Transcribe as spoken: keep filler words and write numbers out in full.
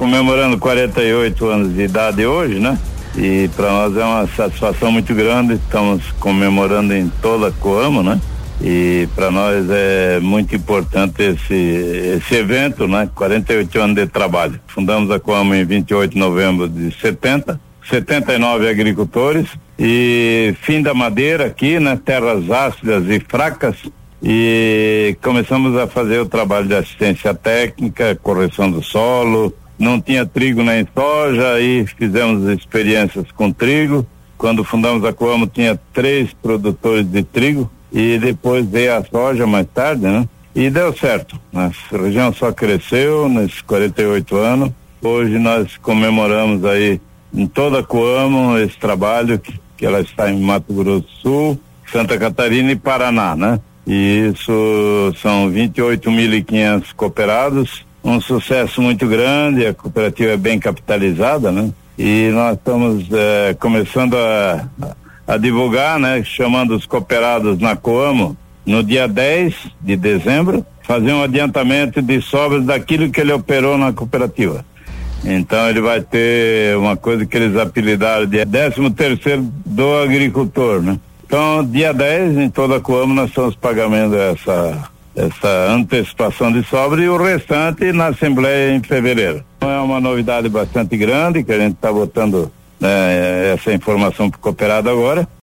comemorando quarenta e oito anos de idade hoje, né? E para nós é uma satisfação muito grande, estamos comemorando em toda a Coamo, né? E para nós é muito importante esse esse evento, né? quarenta e oito anos de trabalho. Fundamos a Coamo em vinte e oito de novembro de setenta, setenta e nove agricultores e fim da madeira aqui, né? Terras ácidas e fracas, e começamos a fazer o trabalho de assistência técnica, correção do solo. Não tinha trigo nem soja, e fizemos experiências com trigo. Quando fundamos a Coamo tinha três produtores de trigo e depois veio a soja mais tarde, né? E deu certo. A região só cresceu nesses quarenta e oito anos. Hoje nós comemoramos aí em toda a Coamo esse trabalho que, que ela está em Mato Grosso do Sul, Santa Catarina e Paraná, né? E isso são vinte e oito mil e quinhentos cooperados, um sucesso muito grande. A cooperativa é bem capitalizada, né? E nós estamos eh, começando a, a divulgar, né? Chamando os cooperados na Coamo no dia dez de dezembro, fazer um adiantamento de sobras daquilo que ele operou na cooperativa. Então ele vai ter uma coisa que eles apelidaram de décimo terceiro do agricultor, né? Então, dia dez, em toda a Coamo, nós estamos pagando essa, essa antecipação de sobra, e o restante na Assembleia em fevereiro. É uma novidade bastante grande, que a gente está botando, né, essa informação para o cooperado agora.